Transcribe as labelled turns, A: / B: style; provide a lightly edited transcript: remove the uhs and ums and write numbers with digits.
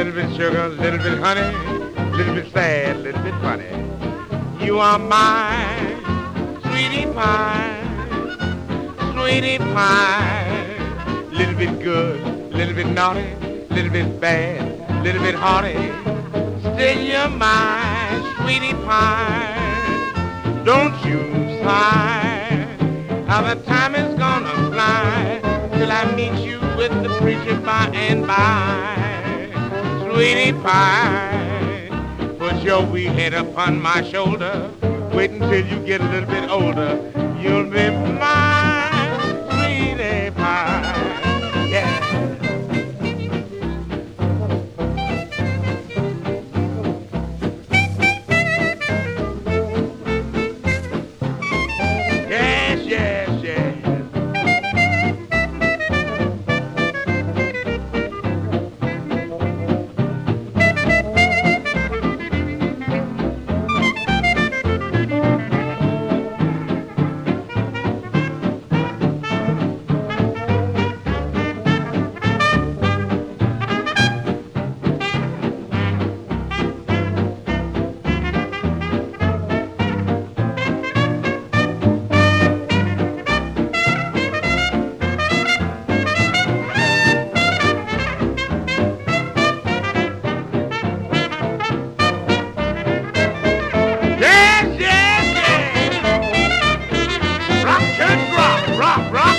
A: little bit sugar, little bit honey, little bit sad, little bit funny. You are my sweetie pie, sweetie pie. Little bit good, little bit naughty, little bit bad, little bit haughty. Still you're my sweetie pie. Don't you sigh, how the time is gonna fly till I meet you with the preacher by and by. Sweetie pie, put your wee head upon my shoulder. Wait until you get a little bit older. You'll be my sweetie pie. Yeah. Yes, yes, yes. Yes, yes, yes. Rock, church, rock, rock, rock.